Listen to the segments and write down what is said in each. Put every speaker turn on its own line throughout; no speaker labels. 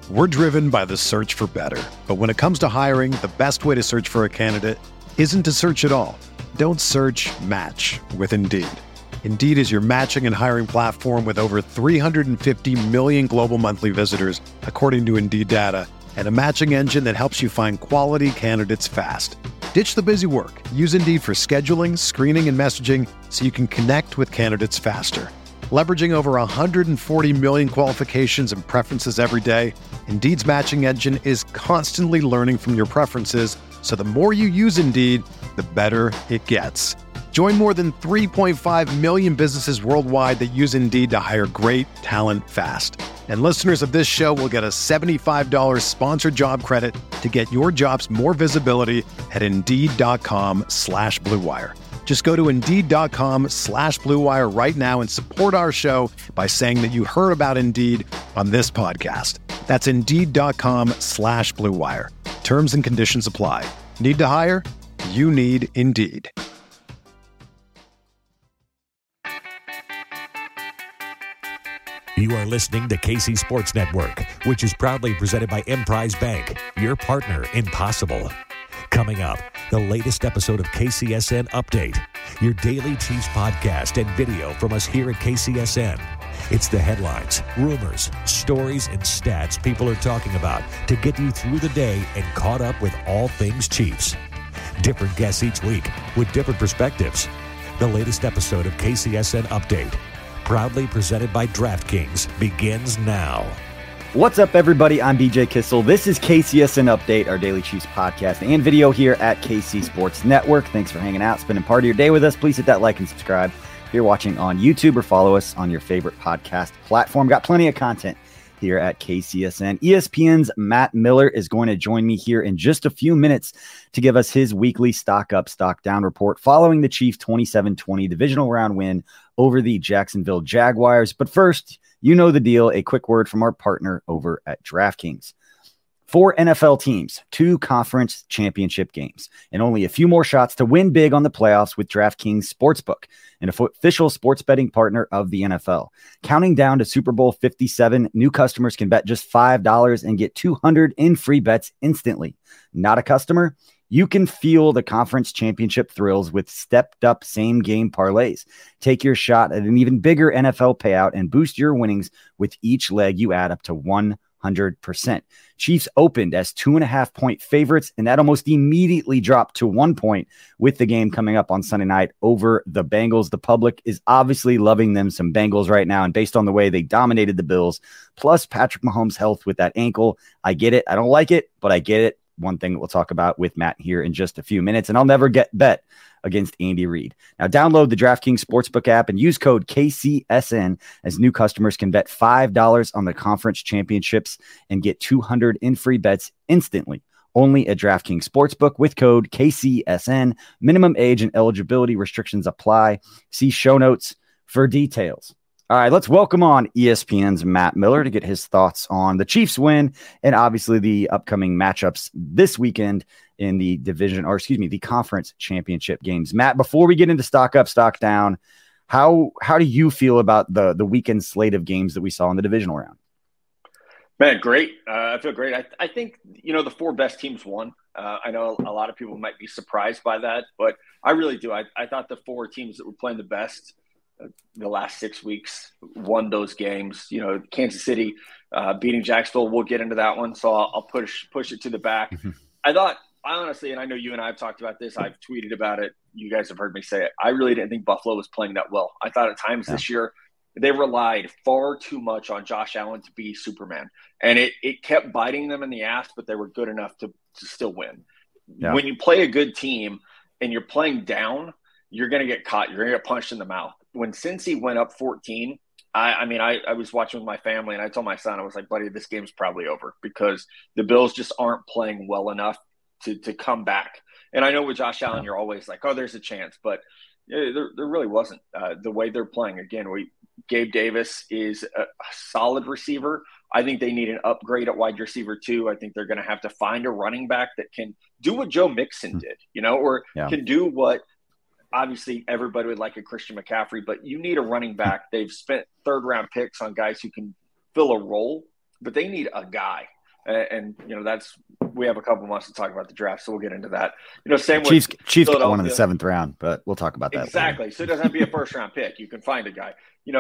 We're driven by the search for better. But when it comes to hiring, the best way to search for a candidate isn't to search at all. Don't search, match with Indeed. Indeed is your matching and hiring platform with over 350 million global monthly visitors, according to Indeed data, and a matching engine that helps you find quality candidates fast. Ditch the busy work. Use Indeed for scheduling, screening, and messaging so you can connect with candidates faster. Leveraging over 140 million qualifications and preferences every day, Indeed's matching engine is constantly learning from your preferences, so the more you use Indeed, the better it gets. Join more than 3.5 million businesses worldwide that use Indeed to hire great talent fast. And listeners of this show will get a $75 sponsored job credit to get your jobs more visibility at Indeed.com/Blue Wire. Just go to Indeed.com/Blue Wire right now and support our show by saying that you heard about Indeed on this podcast. That's Indeed.com/Blue Wire. Terms and conditions apply. Need to hire? You need Indeed.
You are listening to KC Sports Network, which is proudly presented by Emprise Bank, your partner in possible. Coming up, the latest episode of KCSN Update, your daily Chiefs podcast and video from us here at KCSN. It's the headlines, rumors, stories, and stats people are talking about to get you through the day and caught up with all things Chiefs. Different guests each week with different perspectives. The latest episode of KCSN Update, proudly presented by DraftKings, begins now.
What's up, everybody? I'm BJ Kissel. This is KCSN Update, our daily Chiefs podcast and video here at KC Sports Network. Thanks for hanging out, spending part of your day with us. Please hit that like and subscribe if you're watching on YouTube, or follow us on your favorite podcast platform. Got plenty of content here at KCSN. ESPN's Matt Miller is going to join me here in just a few minutes to give us his weekly stock up, stock down report following the Chiefs' 27-20 divisional round win over the Jacksonville Jaguars. But first, you know the deal. A quick word from our partner over at DraftKings. 4 NFL teams, 2 conference championship games, and only a few more shots to win big on the playoffs with DraftKings Sportsbook, an official sports betting partner of the NFL. Counting down to Super Bowl 57, new customers can bet just $5 and get $200 in free bets instantly. Not a customer? You can feel the conference championship thrills with stepped-up same-game parlays. Take your shot at an even bigger NFL payout and boost your winnings with each leg you add up to 100%. Chiefs opened as 2.5-point favorites, and that almost immediately dropped to 1 point with the game coming up on Sunday night over the Bengals. The public is obviously loving them some Bengals right now, and based on the way they dominated the Bills, plus Patrick Mahomes' health with that ankle, I get it. I don't like it, but I get it. One thing that we'll talk about with Matt here in just a few minutes, and I'll never bet against Andy Reid. Now download the DraftKings Sportsbook app and use code KCSN as new customers can bet $5 on the conference championships and get $200 in free bets instantly. Only at DraftKings Sportsbook with code KCSN. Minimum age and eligibility restrictions apply. See show notes for details. All right, let's welcome on ESPN's Matt Miller to get his thoughts on the Chiefs win and obviously the upcoming matchups this weekend in the the conference championship games. Matt, before we get into stock up, stock down, how do you feel about the weekend slate of games that we saw in the divisional round?
Man, great. I feel great. I think, the 4 best teams won. I know a lot of people might be surprised by that, but I really do. I thought the 4 teams that were playing the best the last 6 weeks won those games. Kansas City beating Jacksonville. We'll get into that one, so I'll push it to the back.
Mm-hmm.
I honestly, and I know you and I have talked about this, I've tweeted about it, you guys have heard me say it, I really didn't think Buffalo was playing that well. I thought at times this year they relied far too much on Josh Allen to be Superman, and it kept biting them in the ass, but they were good enough to still win. Yeah. When you play a good team and you're playing down, you're going to get caught. You're going to get punched in the mouth. When Cincy went up 14, I was watching with my family, and I told my son, I was like, buddy, this game's probably over because the Bills just aren't playing well enough to come back. And I know with Josh Allen, you're always like, oh, there's a chance. But there really wasn't. The way they're playing, again, Gabe Davis is a solid receiver. I think they need an upgrade at wide receiver too. I think they're going to have to find a running back that can do what Joe Mixon did, can do what obviously everybody would like a Christian McCaffrey, but you need a running back. They've spent 3rd-round picks on guys who can fill a role, but they need a guy. And we have a couple months to talk about the draft, so we'll get into that. Same
Chiefs
with
Chiefs got one in the 7th round, but we'll talk about that
exactly.
later.
So it doesn't have to be a first round pick. You can find a guy.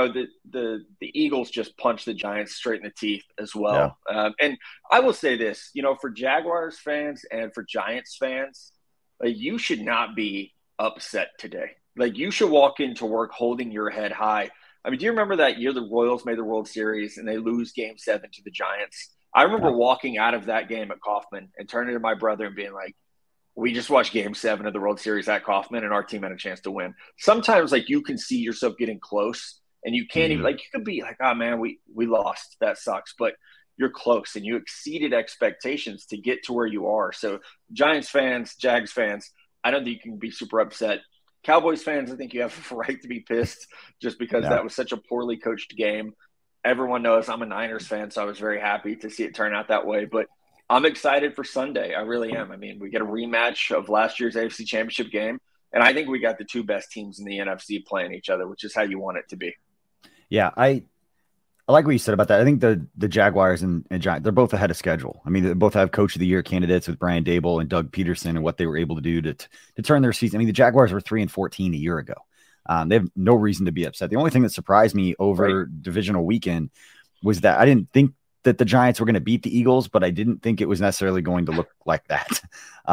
The Eagles just punched the Giants straight in the teeth as well. Yeah. And I will say this, for Jaguars fans and for Giants fans, you should not be upset today. You should walk into work holding your head high. I mean, do you remember that year the Royals made the World Series and they lose Game 7 to the Giants? I remember walking out of that game at Kauffman and turning to my brother and being like, we just watched Game 7 of the World Series at Kauffman and our team had a chance to win. Sometimes you can see yourself getting close and you can't even you could be like, oh man, we lost. That sucks. But you're close and you exceeded expectations to get to where you are. So Giants fans, Jags fans, I don't think you can be super upset. Cowboys fans, I think you have a right to be pissed just because that was such a poorly coached game. Everyone knows I'm a Niners fan, so I was very happy to see it turn out that way. But I'm excited for Sunday. I really am. I mean, we get a rematch of last year's AFC Championship game, and I think we got the two best teams in the NFC playing each other, which is how you want it to be.
Yeah, I like what you said about that. I think the Jaguars and Giants, they're both ahead of schedule. I mean, they both have Coach of the Year candidates with Brian Daboll and Doug Peterson and what they were able to do to turn their season. I mean, the Jaguars were 3-14 a year ago. They have no reason to be upset. The only thing that surprised me over divisional weekend was that I didn't think that the Giants were going to beat the Eagles, but I didn't think it was necessarily going to look like that.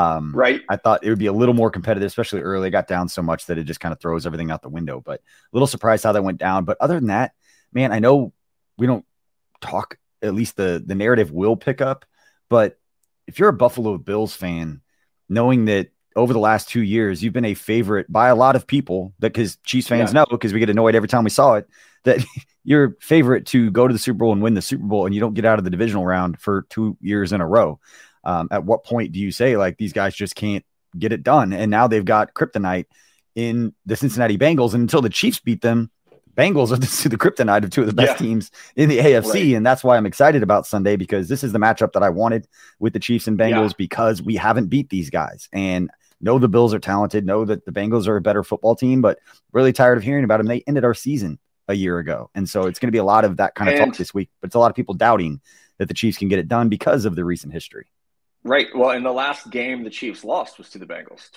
I thought it would be a little more competitive, especially early. It got down so much that it just kind of throws everything out the window, but a little surprised how that went down. But other than that, man, I know we don't talk, at least the narrative will pick up, but if you're a Buffalo Bills fan, knowing that over the last 2 years, you've been a favorite by a lot of people, because Chiefs fans know, because we get annoyed every time we saw it, that you're favorite to go to the Super Bowl and win the Super Bowl, and you don't get out of the divisional round for 2 years in a row. At what point do you say, these guys just can't get it done? And now they've got kryptonite in the Cincinnati Bengals, and until the Chiefs beat them, Bengals are the kryptonite of two of the best teams in the AFC. And that's why I'm excited about Sunday, because this is the matchup that I wanted with the Chiefs and Bengals, because we haven't beat these guys. And know the Bills are talented, know that the Bengals are a better football team, but really tired of hearing about them. They ended our season a year ago. And so it's going to be a lot of that kind of talk this week, but it's a lot of people doubting that the Chiefs can get it done because of the recent history.
Right. Well, in the last game the Chiefs lost was to the Bengals,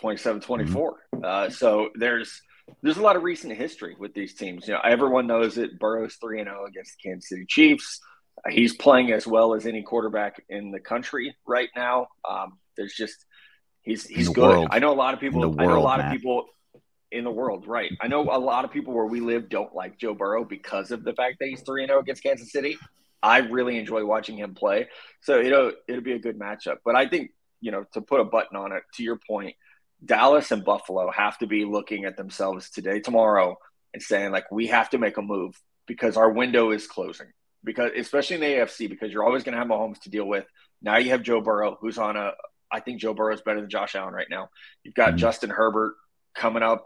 27-24. So there's a lot of recent history with these teams. Everyone knows it. Burrow's 3-0 against the Kansas City Chiefs. He's playing as well as any quarterback in the country right now. There's just he's good.
World.
I know a lot of people.
People
in the world, right? I know a lot of people where we live don't like Joe Burrow because of the fact that he's 3-0 against Kansas City. I really enjoy watching him play. So it'll be a good matchup. But I think to put a button on it, to your point, Dallas and Buffalo have to be looking at themselves today, tomorrow, and saying, we have to make a move because our window is closing. Because especially in the AFC, because you're always going to have Mahomes to deal with. Now you have Joe Burrow, who's I think Joe Burrow is better than Josh Allen right now. You've got Justin Herbert coming up,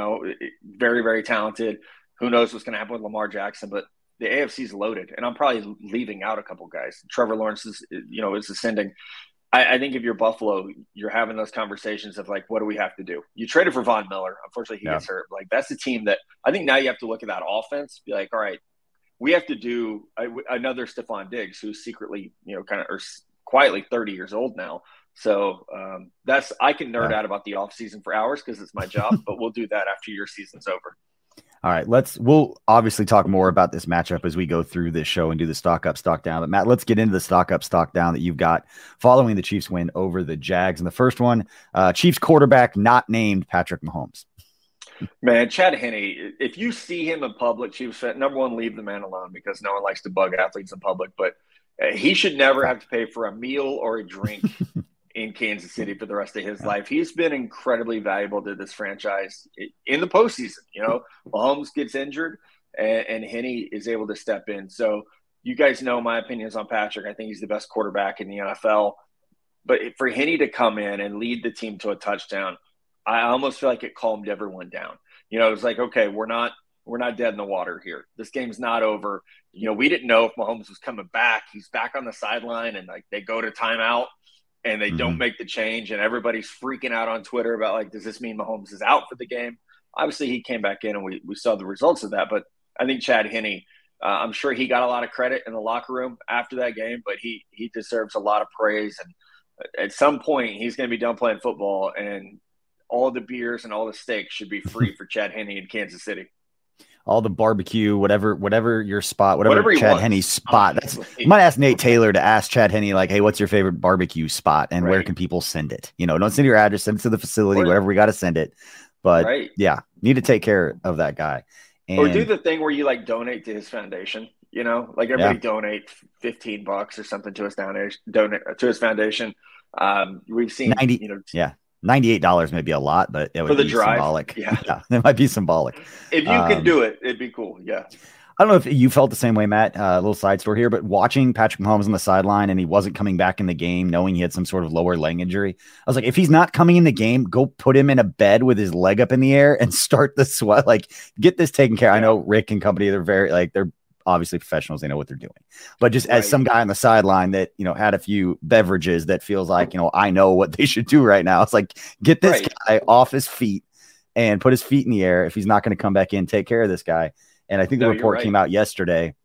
very, very talented. Who knows what's going to happen with Lamar Jackson, but the AFC is loaded. And I'm probably leaving out a couple guys. Trevor Lawrence is ascending. I think if you're Buffalo, you're having those conversations of what do we have to do? You traded for Von Miller. Unfortunately, he gets hurt. That's the team that I think now you have to look at that offense, be like, all right, we have to do another Stephon Diggs, who's secretly, or quietly 30 years old now. So I can nerd out about the offseason for hours because it's my job, but we'll do that after your season's over.
All right, we'll obviously talk more about this matchup as we go through this show and do the stock up, stock down. But Matt, let's get into the stock up, stock down that you've got following the Chiefs win over the Jags. And the first one, Chiefs quarterback not named Patrick Mahomes.
Man, Chad Henne, if you see him in public, Chiefs fan, number one, leave the man alone because no one likes to bug athletes in public. But he should never have to pay for a meal or a drink in Kansas City for the rest of his life. He's been incredibly valuable to this franchise in the postseason. Mahomes gets injured and Henne is able to step in. So you guys know my opinions on Patrick. I think he's the best quarterback in the NFL. But for Henne to come in and lead the team to a touchdown, I almost feel like it calmed everyone down. It was like, okay, we're not dead in the water here. This game's not over. We didn't know if Mahomes was coming back. He's back on the sideline and they go to timeout and they don't make the change, and everybody's freaking out on Twitter about does this mean Mahomes is out for the game? Obviously he came back in and we saw the results of that, but I think Chad Henne, I'm sure he got a lot of credit in the locker room after that game, but he deserves a lot of praise. And at some point, he's going to be done playing football, and all the beers and all the steaks should be free for Chad Henne in Kansas City.
All the barbecue, whatever your spot, whatever Chad Henne's spot. You might ask Nate Taylor to ask Chad Henne, like, hey, what's your favorite barbecue spot, and where can people send it? Don't send your address, send it to the facility, whatever we got to send it. But yeah, need to take care of that guy.
Or do the thing where you like donate to his foundation. Like everybody donate $15 or something to his foundation. Donate to his foundation. We've seen
$98 may be a lot, but it would be symbolic. Yeah, it might be symbolic.
If you can do it, it'd be cool. Yeah.
I don't know if you felt the same way, Matt. A little side story here, but watching Patrick Mahomes on the sideline and he wasn't coming back in the game, knowing he had some sort of lower leg injury, I was like, if he's not coming in the game, go put him in a bed with his leg up in the air and start the sweat. Like, get this taken care of. I know Rick and company, they're obviously professionals. They know what they're doing. But just as some guy on the sideline that, had a few beverages that feels like, I know what they should do right now. It's like, get this guy off his feet and put his feet in the air. If he's not going to come back in, take care of this guy. And I think the report came out yesterday.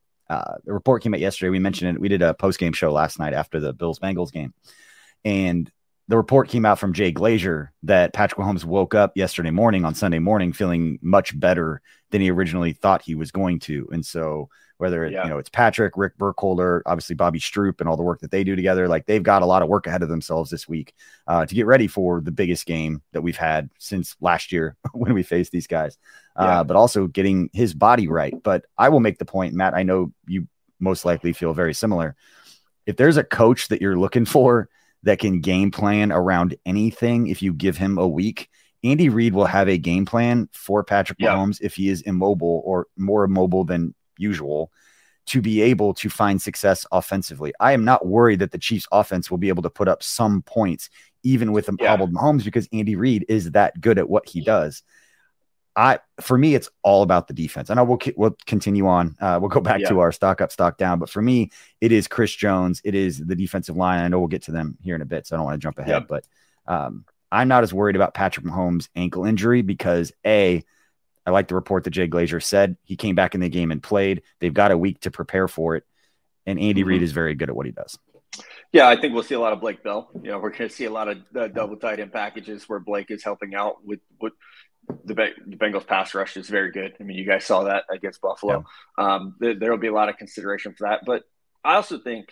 We mentioned it. We did a post-game show last night after the Bills-Bengals game. And the report came out from Jay Glazer that Patrick Mahomes woke up on Sunday morning, feeling much better than he originally thought he was going to. And so whether it's Patrick, Rick Burkholder, obviously Bobby Stroop, and all the work that they do together, like they've got a lot of work ahead of themselves this week to get ready for the biggest game that we've had since last year when we faced these guys, but also getting his body right. But I will make the point, Matt, I know you most likely feel very similar. If there's a coach that you're looking for that can game plan around anything, if you give him a week, Andy Reid will have a game plan for Patrick Mahomes if he is immobile or more immobile than usual to be able to find success offensively. I am not worried that the Chiefs offense will be able to put up some points even with hobbled Mahomes, because Andy Reid is that good at what he does. For me, it's all about the defense. And we'll continue on. We'll go back to our stock up, stock down. But for me, it is Chris Jones. It is the defensive line. I know we'll get to them here in a bit, so I don't want to jump ahead. But I'm not as worried about Patrick Mahomes' ankle injury because, I like the report that Jay Glazer said. He came back in the game and played. They've got a week to prepare for it. And Andy Reid is very good at what he does.
Yeah, I think we'll see a lot of Blake Bell. We're going to see a lot of double tight end packages where Blake is helping out with the Bengals pass rush is very good. I mean, you guys saw that against Buffalo. There will be a lot of consideration for that. But I also think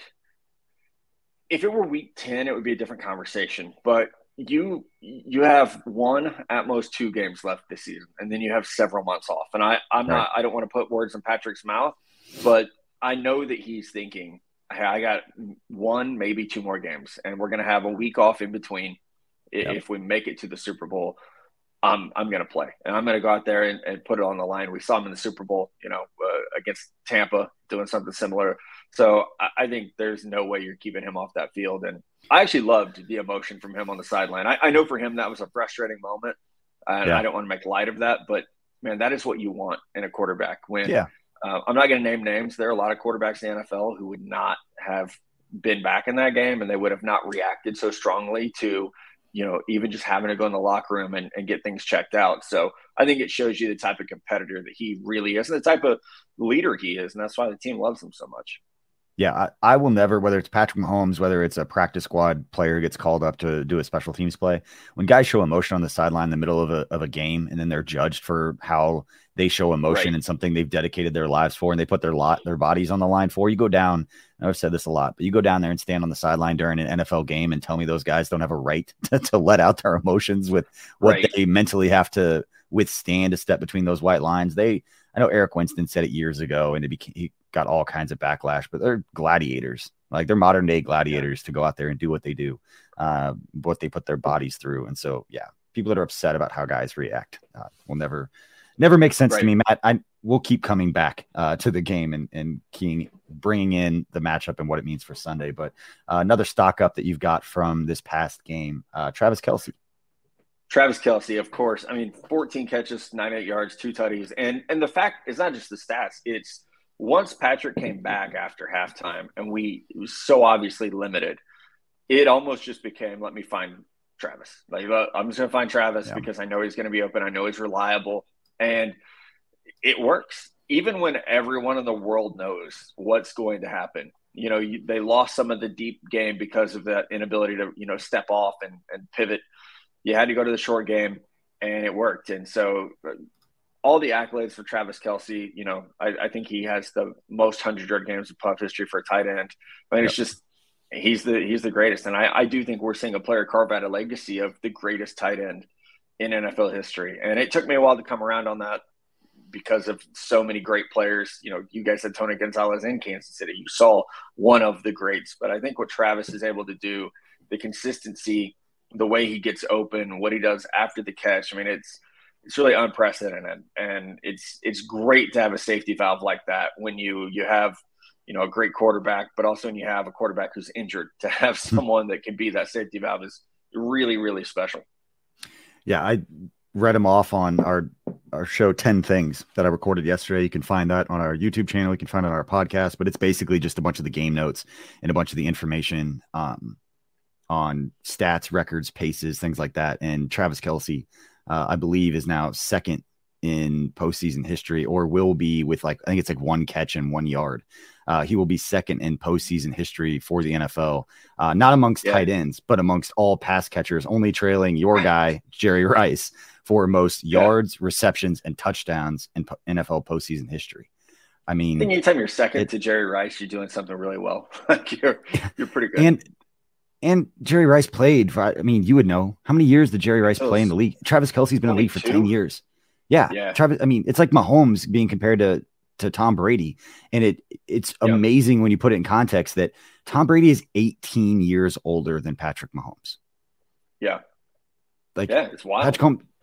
if it were week 10, it would be a different conversation. But you have one, at most 2 games left this season, and then you have several months off. And I don't want to put words in Patrick's mouth, but I know that he's thinking, hey, I got 1, maybe 2 more games, and we're going to have a week off in between. If we make it to the Super Bowl, I'm going to play, and I'm going to go out there and put it on the line. We saw him in the Super Bowl, against Tampa, doing something similar. So I think there's no way you're keeping him off that field. And I actually loved the emotion from him on the sideline. I know for him that was a frustrating moment, and I don't want to make light of that. But, man, that is what you want in a quarterback. When I'm not going to name names. There are a lot of quarterbacks in the NFL who would not have been back in that game, and they would have not reacted so strongly to even just having to go in the locker room and get things checked out. So I think it shows you the type of competitor that he really is and the type of leader he is. And that's why the team loves him so much.
Yeah, I will never, whether it's Patrick Mahomes, whether it's a practice squad player who gets called up to do a special teams play, when guys show emotion on the sideline in the middle of a game, and then they're judged for how they show emotion and something they've dedicated their lives for, and they put their bodies on the line for, you go down, I've said this a lot, but you go down there and stand on the sideline during an NFL game and tell me those guys don't have a right to let out their emotions with what they mentally have to withstand to step between those white lines. I know Eric Winston said it years ago, and he got all kinds of backlash, but they're gladiators. Like, they're modern day gladiators to go out there and do what they do, what they put their bodies through. And so, people that are upset about how guys react will never make sense to me, Matt. We'll keep coming back to the game and bringing in the matchup and what it means for Sunday. But another stock up that you've got from this past game, Travis Kelce.
Travis Kelce, of course. I mean, 14 catches, 98 yards, 2 tutties. And the fact is not just the stats. It's once Patrick came back after halftime and it was so obviously limited, it almost just became, let me find Travis. Like, I'm just going to find Travis because I know he's going to be open. I know he's reliable. And it works. even when everyone in the world knows what's going to happen, they lost some of the deep game because of that inability to, step off and pivot. You had to go to the short game, and it worked. And so all the accolades for Travis Kelce, I think he has the most 100-yard games of punt history for a tight end. I mean, It's just he's the greatest. And I do think we're seeing a player carve out a legacy of the greatest tight end in NFL history. And it took me a while to come around on that because of so many great players. You guys had Tony Gonzalez in Kansas City. You saw one of the greats. But I think what Travis is able to do, the consistency, the way he gets open, what he does after the catch, I mean, it's really unprecedented. And it's great to have a safety valve like that when you have, a great quarterback, but also when you have a quarterback who's injured. To have someone that can be that safety valve is really, really special.
Yeah, I read them off on our show 10 Things that I recorded yesterday. You can find that on our YouTube channel. You can find it on our podcast, but it's basically just a bunch of the game notes and a bunch of the information on stats, records, paces, things like that. And Travis Kelce, I believe, is now second in postseason history, or will be with I think it's one catch and 1 yard. He will be second in postseason history for the NFL, not amongst tight ends, but amongst all pass catchers, only trailing your guy, Jerry Rice, for most yards, receptions, and touchdowns in NFL postseason history. I mean,
anytime you're second to Jerry Rice, you're doing something really well. You're pretty good.
And Jerry Rice played for, you would know, how many years did Jerry Rice play in the league? Travis Kelce's been in the league for 10 years. Yeah. Travis, it's like Mahomes being compared to Tom Brady. And it's amazing when you put it in context that Tom Brady is 18 years older than Patrick Mahomes.
Yeah. It's wild.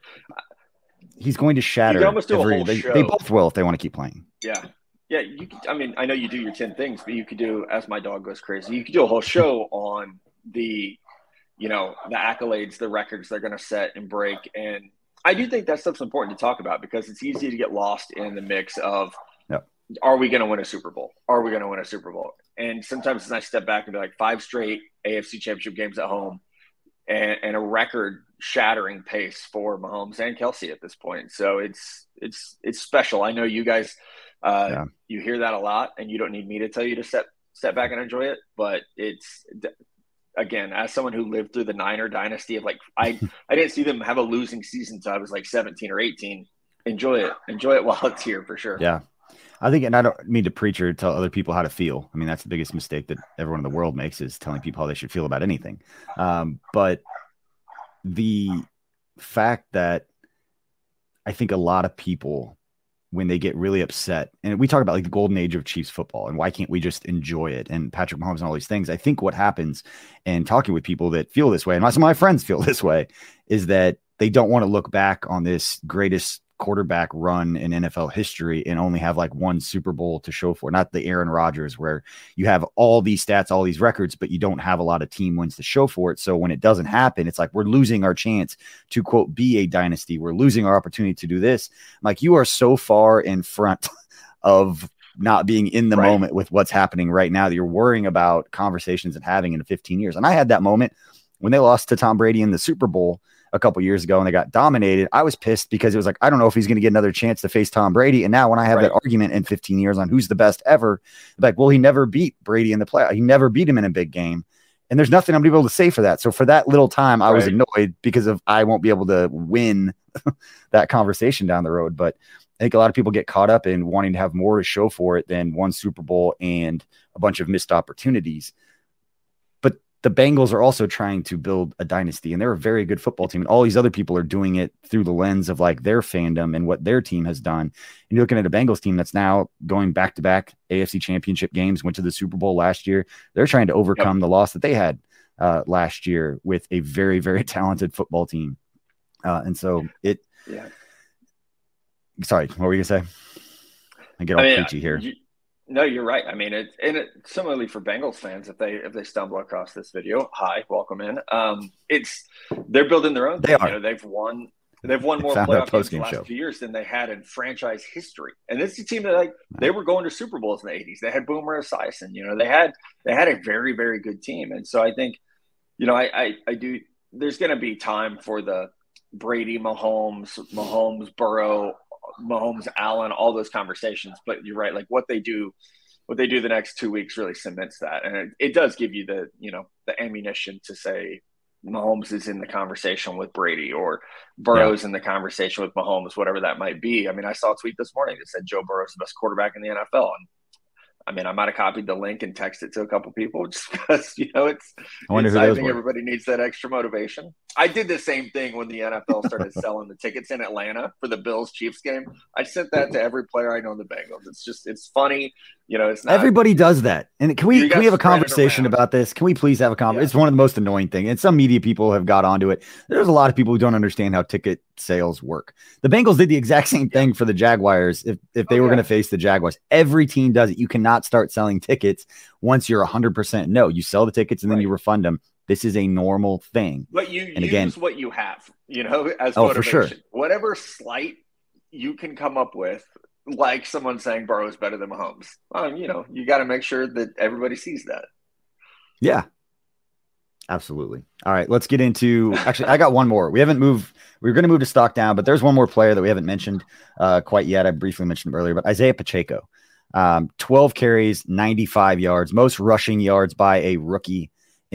He's going to shatter.
You almost do a whole
show. They both will if they want to keep playing.
Yeah. Yeah. I know you do your 10 things, but you could do, as my dog goes crazy, you could do a whole show on the accolades, the records they're going to set and break. And I do think that stuff's important to talk about because it's easy to get lost in the mix of, are we going to win a Super Bowl? Are we going to win a Super Bowl? And sometimes it's nice to step back and be like 5 straight AFC Championship games at home and a record-shattering pace for Mahomes and Kelce at this point. So it's special. I know you guys, you hear that a lot, and you don't need me to tell you to step back and enjoy it. But it's, again, as someone who lived through the Niner dynasty of I didn't see them have a losing season until I was 17 or 18. Enjoy it while it's here for sure.
Yeah. I think, and I don't mean to preach or tell other people how to feel. That's the biggest mistake that everyone in the world makes, is telling people how they should feel about anything. But the fact that I think a lot of people, when they get really upset, and we talk about the golden age of Chiefs football and why can't we just enjoy it, and Patrick Mahomes and all these things, I think what happens, and talking with people that feel this way, and some of my friends feel this way, is that they don't want to look back on this greatest quarterback run in NFL history and only have one Super Bowl to show for. Not the Aaron Rodgers, where you have all these stats, all these records, but you don't have a lot of team wins to show for it. So when it doesn't happen, it's we're losing our chance to, quote, be a dynasty. We're losing our opportunity to do this. You are so far in front of not being in the moment with what's happening right now that you're worrying about conversations and having in 15 years. And I had that moment when they lost to Tom Brady in the Super Bowl a couple years ago and they got dominated. I was pissed because it was I don't know if he's going to get another chance to face Tom Brady. And now when I have that argument in 15 years on who's the best ever, well, he never beat Brady in the play. He never beat him in a big game. And there's nothing I'm going to be able to say for that. So for that little time, I was annoyed because I won't be able to win that conversation down the road. But I think a lot of people get caught up in wanting to have more to show for it than one Super Bowl and a bunch of missed opportunities. The Bengals are also trying to build a dynasty, and they're a very good football team. And all these other people are doing it through the lens of their fandom and what their team has done. And you're looking at a Bengals team that's now going back-to-back AFC Championship games, went to the Super Bowl last year. They're trying to overcome the loss that they had last year with a very, very talented football team. And so sorry, what were you going to say? I get all preachy here.
No, you're right. It's similarly for Bengals fans, if they stumble across this video, hi, welcome in. They're building their own thing. They've won more playoff games in the last few years than they had in franchise history. And this is a team that they were going to Super Bowls in the 80s. They had Boomer Esiason. They had a very, very good team. And so I think, I do. There's going to be time for the Brady, Mahomes, Burrow, Mahomes, Allen, all those conversations. But you're right. Like what they do the next 2 weeks really cements that. And it does give you the ammunition to say Mahomes is in the conversation with Brady or Burrow's in the conversation with Mahomes, whatever that might be. I mean, I saw a tweet this morning that said Joe Burrow's the best quarterback in the NFL. And I mean, I might have copied the link and texted it to a couple people just because, I think everybody needs that extra motivation. I did the same thing when the NFL started selling the tickets in Atlanta for the Bills-Chiefs game. I sent that to every player I know in the Bengals. It's funny. It's not. Everybody
does that. And can we have a conversation about this? Can we please have a conversation? Yeah. It's one of the most annoying things. And some media people have got onto it. There's a lot of people who don't understand how ticket sales work. The Bengals did the exact same thing for the Jaguars. If they were going to face the Jaguars, every team does it. You cannot start selling tickets once you're 100% no. You sell the tickets and then you refund them. This is a normal thing.
But you use what you have, as motivation.
For sure.
Whatever slight you can come up with, like someone saying Burrow is better than Mahomes. You got to make sure that everybody sees that.
Yeah, absolutely. All right, let's get into – actually, I got one more. We haven't moved – we were going to move to stock down, but there's one more player that we haven't mentioned quite yet. I briefly mentioned him earlier, but Isaiah Pacheco. 12 carries, 95 yards, most rushing yards by a rookie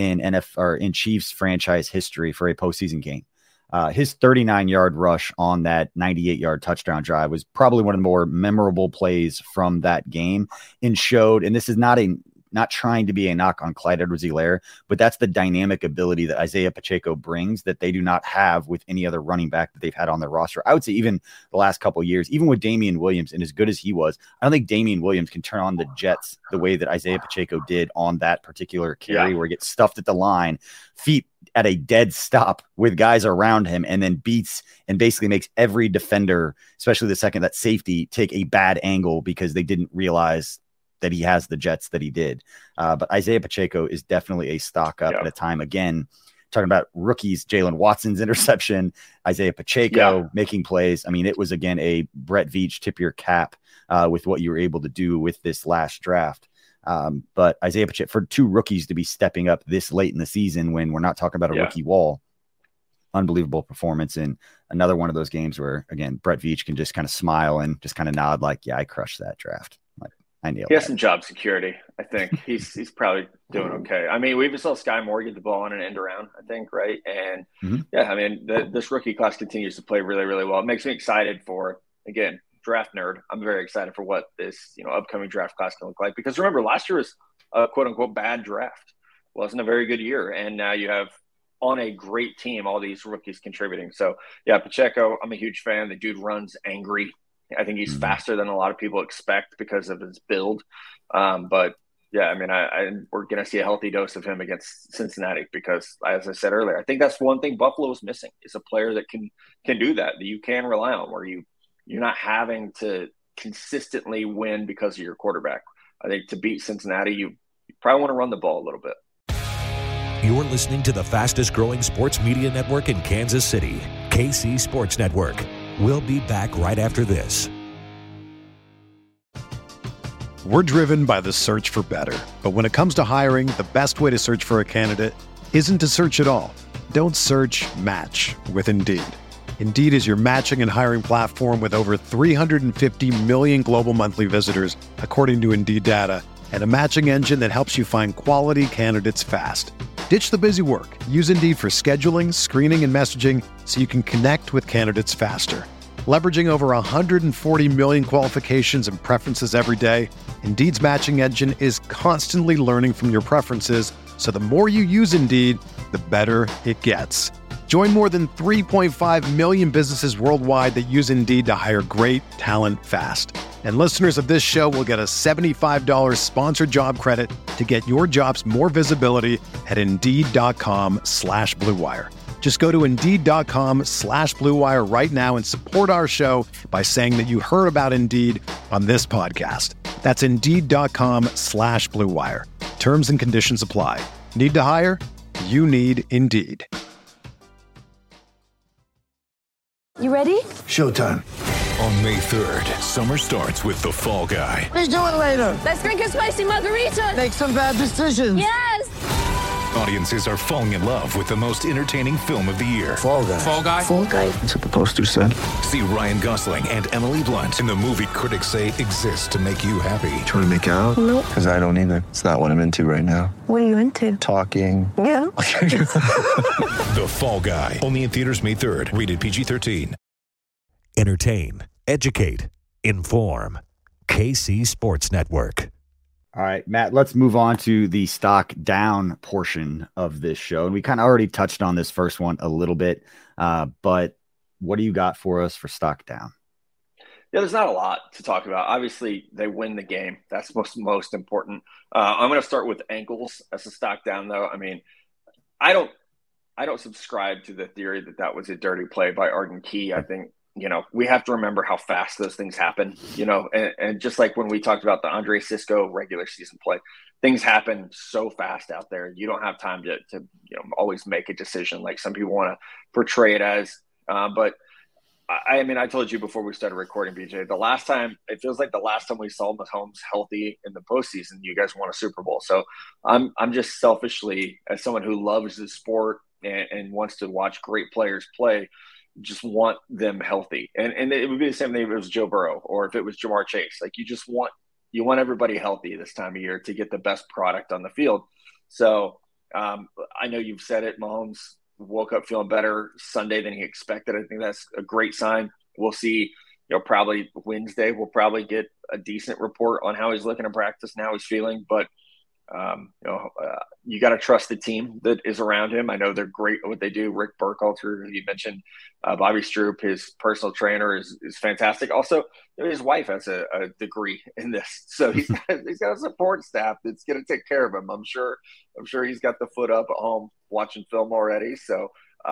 in Chiefs franchise history for a postseason game. His 39-yard rush on that 98-yard touchdown drive was probably one of the more memorable plays from that game, and showed, and this is not trying to be a knock on Clyde Edwards-Helaire, but that's the dynamic ability that Isaiah Pacheco brings that they do not have with any other running back that they've had on their roster. I would say even the last couple of years, even with Damian Williams, and as good as he was, I don't think Damian Williams can turn on the jets the way that Isaiah Pacheco did on that particular carry, where he gets stuffed at the line, feet at a dead stop with guys around him, and then beats and basically makes every defender, especially the second, that safety, take a bad angle because they didn't realize that he has the jets that he did. But Isaiah Pacheco is definitely a stock up at a time. Again, talking about rookies, Jalen Watson's interception, Isaiah Pacheco making plays. I mean, it was, again, a Brett Veach tip your cap with what you were able to do with this last draft. But Isaiah Pacheco, for two rookies to be stepping up this late in the season when we're not talking about a rookie wall, unbelievable performance in another one of those games where, again, Brett Veach can just kind of smile and just kind of nod like, yeah, I crushed that draft. I nailed
He has some job security. I think he's probably doing okay. I mean, we even saw Sky Moore get the ball on an end around, I think, right? And I mean, this rookie class continues to play really, really well. It makes me excited for, again, draft nerd. I'm very excited for what this upcoming draft class can look like, because remember, last year was a quote unquote bad draft. Wasn't a very good year, and now you have on a great team all these rookies contributing. So Pacheco, I'm a huge fan. The dude runs angry. I think he's faster than a lot of people expect because of his build. But I mean, we're going to see a healthy dose of him against Cincinnati because, as I said earlier, I think that's one thing Buffalo is missing, is a player that can do that you can rely on, where you're not having to consistently win because of your quarterback. I think to beat Cincinnati, you probably want to run the ball a little bit.
You're listening to the fastest growing sports media network in Kansas City, KC Sports Network. We'll be back right after this.
We're driven by the search for better. But when it comes to hiring, the best way to search for a candidate isn't to search at all. Don't search, match with Indeed. Indeed is your matching and hiring platform with over 350 million global monthly visitors, according to Indeed data, and a matching engine that helps you find quality candidates fast. Ditch the busy work. Use Indeed for scheduling, screening, and messaging so you can connect with candidates faster. Leveraging over 140 million qualifications and preferences every day, Indeed's matching engine is constantly learning from your preferences, so the more you use Indeed, the better it gets. Join more than 3.5 million businesses worldwide that use Indeed to hire great talent fast. And listeners of this show will get a $75 sponsored job credit to get your jobs more visibility at Indeed.com/Blue Wire. Just go to Indeed.com/Blue Wire right now and support our show by saying that you heard about Indeed on this podcast. That's Indeed.com/Blue Wire. Terms and conditions apply. Need to hire? You need Indeed.
You ready?
Showtime. On May 3rd, summer starts with The Fall Guy.
Let's do it later. Let's drink a spicy margarita.
Make some bad decisions.
Yes.
Audiences are falling in love with the most entertaining film of the year.
Fall Guy.
Fall Guy?
Fall Guy. That's what the poster said.
See Ryan Gosling and Emily Blunt in the movie critics say exists to make you happy.
Trying to make it out?
Nope.
Because I don't either. It's not what I'm into right now.
What are you into?
Talking.
Yeah.
The Fall Guy. Only in theaters May 3rd. Rated PG-13.
Entertain, educate, inform. KC Sports Network.
All right, Matt, let's move on to the stock down portion of this show. And we kind of already touched on this first one a little bit, but what do you got for us for stock down?
Yeah, there's not a lot to talk about. Obviously, they win the game. That's most important. I'm going to start with ankles as a stock down, though. I mean, I don't subscribe to the theory that was a dirty play by Arden Key. I think, we have to remember how fast those things happen, and just like when we talked about the Andre Cisco regular season play, things happen so fast out there. You don't have time to always make a decision like some people want to portray it as. But I mean, I told you before we started recording, BJ, it feels like the last time we saw Mahomes healthy in the postseason, you guys won a Super Bowl. So I'm just selfishly, as someone who loves the sport and wants to watch great players play, just want them healthy. And it would be the same thing if it was Joe Burrow or if it was Jamar Chase. Like you want everybody healthy this time of year to get the best product on the field. So I know you've said it, Mahomes woke up feeling better Sunday than he expected. I think that's a great sign. We'll see, probably Wednesday, we'll probably get a decent report on how he's looking in practice and how he's feeling. But, you got to trust the team that is around him. I know they're great at what they do. Rick Burkhalter, who you mentioned, Bobby Stroop, his personal trainer, is fantastic. Also, his wife has a degree in this, so he's got a support staff that's going to take care of him. I'm sure he's got the foot up at home watching film already. So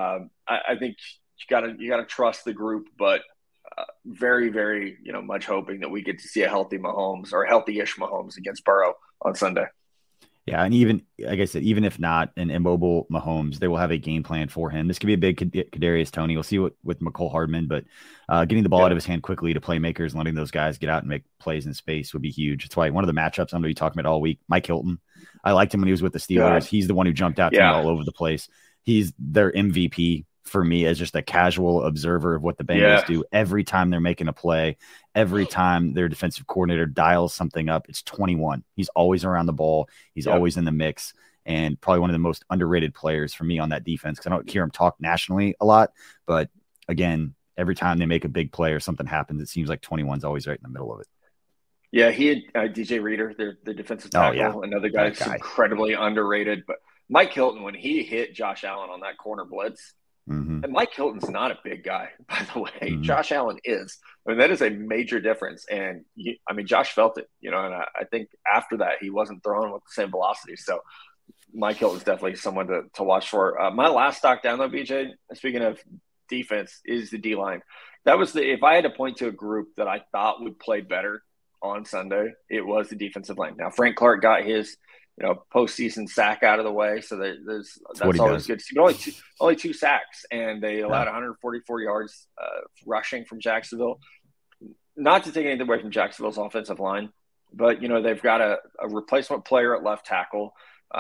I think you got to trust the group, but very, very much hoping that we get to see a healthy Mahomes or healthy-ish Mahomes against Burrow on Sunday.
Yeah, and even, like I said, even if not an immobile Mahomes, they will have a game plan for him. This could be a big Kadarius Toney. We'll see what with McCole Hardman, but getting the ball out of his hand quickly to playmakers and letting those guys get out and make plays in space would be huge. That's why one of the matchups I'm going to be talking about all week, Mike Hilton. I liked him when he was with the Steelers. Yeah. He's the one who jumped out to me all over the place. He's their MVP for me as just a casual observer of what the Bengals do every time they're making a play. Every time their defensive coordinator dials something up, it's 21. He's always around the ball. He's always in the mix, and probably one of the most underrated players for me on that defense because I don't hear him talk nationally a lot. But again, every time they make a big play or something happens, it seems like 21's always right in the middle of it.
Yeah, he had DJ Reader, the defensive tackle, another guy who's incredibly underrated. But Mike Hilton, when he hit Josh Allen on that corner blitz, and Mike Hilton's not a big guy, by the way. Josh Allen is. I mean, that is a major difference. And, Josh felt it, and I think after that he wasn't throwing with the same velocity. So Mike Hilton's definitely someone to watch for. My last stock down, though, BJ, speaking of defense, is the D-line. That was if I had to point to a group that I thought would play better on Sunday, it was the defensive line. Now, Frank Clark got his postseason sack out of the way. So that's always good. Only two sacks, and they allowed 144 yards rushing from Jacksonville. Not to take anything away from Jacksonville's offensive line, but, they've got a replacement player at left tackle.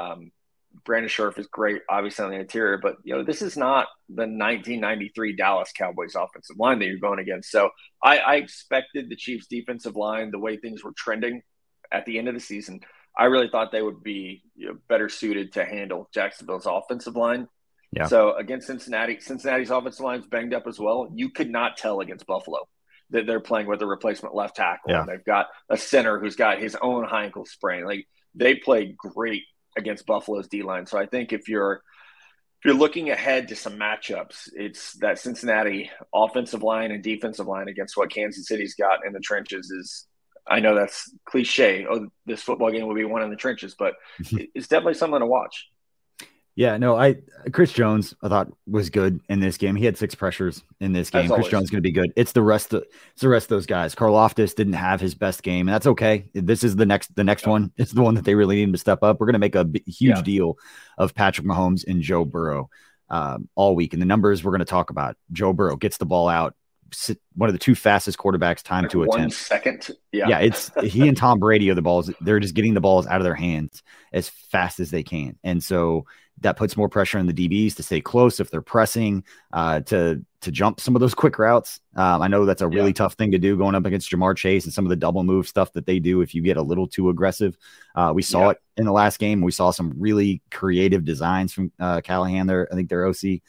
Brandon Scherf is great, obviously, on the interior, but, this is not the 1993 Dallas Cowboys offensive line that you're going against. So I expected the Chiefs' defensive line, the way things were trending at the end of the season, I really thought they would be better suited to handle Jacksonville's offensive line. Yeah. So against Cincinnati's offensive line is banged up as well. You could not tell against Buffalo that they're playing with a replacement left tackle. Yeah. And they've got a center who's got his own high ankle sprain. Like, they played great against Buffalo's D-line. So I think if you're looking ahead to some matchups, it's that Cincinnati offensive line and defensive line against what Kansas City's got in the trenches is – I know that's cliche. Oh, this football game will be won in the trenches, but it's definitely something to watch.
Yeah, no, Chris Jones, I thought, was good in this game. He had 6 pressures in this game. Chris Jones is going to be good. It's the rest of those guys. Karlaftis didn't have his best game, and that's okay. This is the next one. It's the one that they really need him to step up. We're going to make a huge deal of Patrick Mahomes and Joe Burrow all week. And the numbers we're going to talk about. Joe Burrow gets the ball out one of the two fastest quarterbacks time
like
to
1
attempt.
second.
Yeah, it's he and Tom Brady are the balls. They're just getting the balls out of their hands as fast as they can. And so that puts more pressure on the DBs to stay close if they're pressing, to jump some of those quick routes. I know that's a really tough thing to do going up against Jamar Chase and some of the double move stuff that they do if you get a little too aggressive. We saw it in the last game. We saw some really creative designs from Callahan, I think their OC,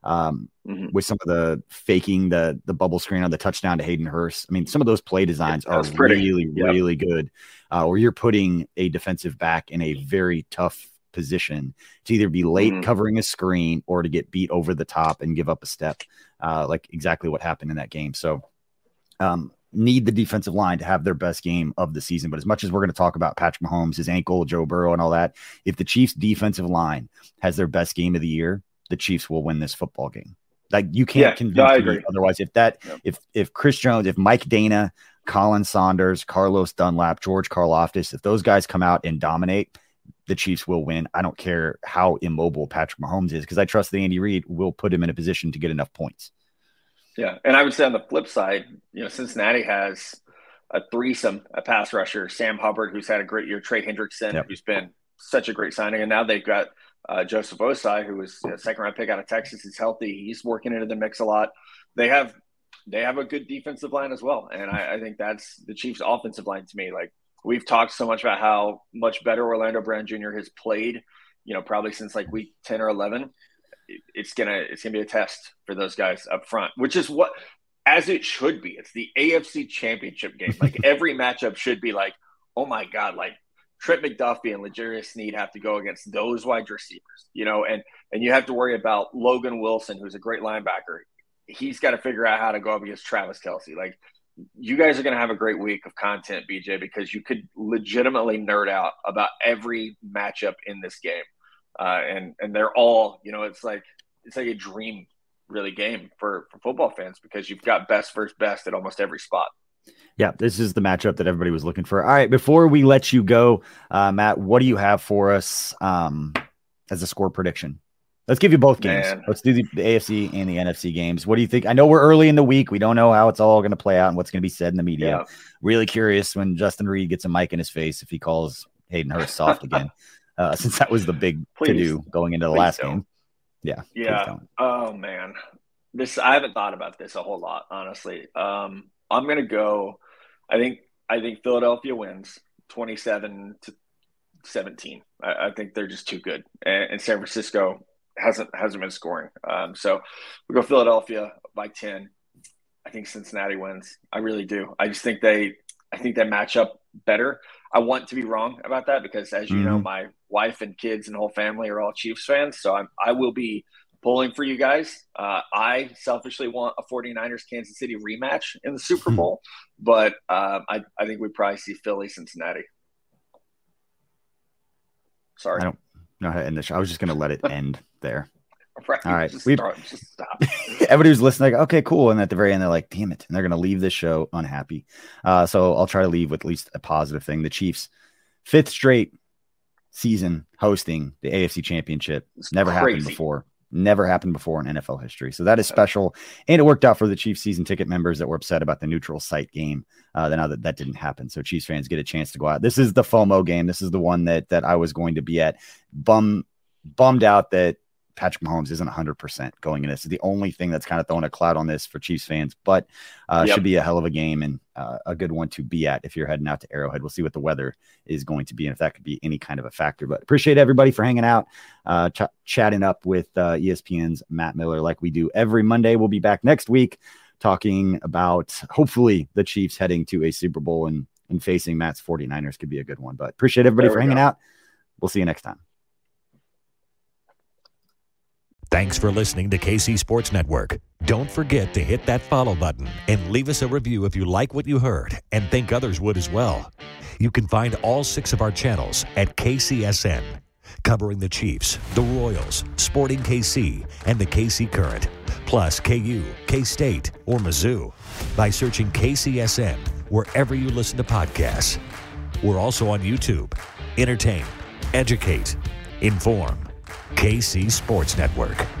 with some of the faking the bubble screen on the touchdown to Hayden Hurst. I mean, some of those play designs are really good, where you're putting a defensive back in a very tough position to either be late covering a screen or to get beat over the top and give up a step, like exactly what happened in that game. So need the defensive line to have their best game of the season. But as much as we're going to talk about Patrick Mahomes, his ankle, Joe Burrow, and all that, if the Chiefs defensive line has their best game of the year, the Chiefs will win this football game. Like, you can't convince me otherwise. If Chris Jones, if Mike Dana, Colin Saunders, Carlos Dunlap, George Karlaftis, if those guys come out and dominate, the Chiefs will win. I don't care how immobile Patrick Mahomes is, because I trust that Andy Reid will put him in a position to get enough points.
Yeah, and I would say on the flip side, Cincinnati has a threesome, a pass rusher, Sam Hubbard, who's had a great year, Trey Hendrickson, who's been such a great signing, and now they've got Joseph Osai, who was a second-round pick out of Texas. He's healthy. He's working into the mix a lot. They have a good defensive line as well, and I think that's the Chiefs' offensive line to me. Like, we've talked so much about how much better Orlando Brown Jr. has played, probably since like week 10 or 11. It's gonna be a test for those guys up front, which is what, as it should be. It's the AFC Championship game. Like, every matchup should be like, oh my God, like Trent McDuffie and L'Jarius Sneed have to go against those wide receivers, and you have to worry about Logan Wilson, who's a great linebacker. He's got to figure out how to go up against Travis Kelce. Like, you guys are going to have a great week of content, BJ, because you could legitimately nerd out about every matchup in this game. And they're all, it's like a dream really game for football fans, because you've got best versus best at almost every spot.
Yeah, this is the matchup that everybody was looking for. All right, before we let you go, Matt, what do you have for us as a score prediction? Let's give you both games. Let's do the AFC and the NFC games. What do you think? I know we're early in the week. We don't know how it's all going to play out and what's going to be said in the media. Yeah. Really curious when Justin Reid gets a mic in his face if he calls Hayden Hurst soft again, since that was the big to-do going into the last game. Yeah.
Yeah. Oh, man. I haven't thought about this a whole lot, honestly. I'm going to go – I think Philadelphia wins 27-17. I think they're just too good. And San Francisco – hasn't been scoring. So we go Philadelphia by 10. I think Cincinnati wins. I really do. I just think they match up better. I want to be wrong about that because, as you know, my wife and kids and the whole family are all Chiefs fans. So I will be pulling for you guys. I selfishly want a 49ers Kansas City rematch in the Super Bowl, but I think we probably see Philly Cincinnati. Sorry.
I don't know how to end this. I was just going to let it end there.
Right.
All right.
Just stop.
Everybody was listening, like, okay, cool. And at the very end, they're like, damn it. And they're going to leave this show unhappy. So I'll try to leave with at least a positive thing. The Chiefs, 5th straight season hosting the AFC Championship. Never happened before in NFL history. So that is special. And it worked out for the Chiefs season ticket members that were upset about the neutral site game. Now that didn't happen. So Chiefs fans get a chance to go out. This is the FOMO game. This is the one that I was going to be at. Bummed out that Patrick Mahomes isn't 100% going in this. It's the only thing that's kind of throwing a cloud on this for Chiefs fans, but should be a hell of a game and a good one to be at if you're heading out to Arrowhead. We'll see what the weather is going to be and if that could be any kind of a factor, but appreciate everybody for hanging out, chatting up with ESPN's Matt Miller like we do every Monday. We'll be back next week talking about hopefully the Chiefs heading to a Super Bowl and facing Matt's 49ers could be a good one, but appreciate everybody for hanging out. We'll see you next time.
Thanks for listening to KC Sports Network. Don't forget to hit that follow button and leave us a review if you like what you heard and think others would as well. You can find all 6 of our channels at KCSN, covering the Chiefs, the Royals, Sporting KC, and the KC Current, plus KU, K-State, or Mizzou by searching KCSN wherever you listen to podcasts. We're also on YouTube. Entertain, educate, inform. KC Sports Network.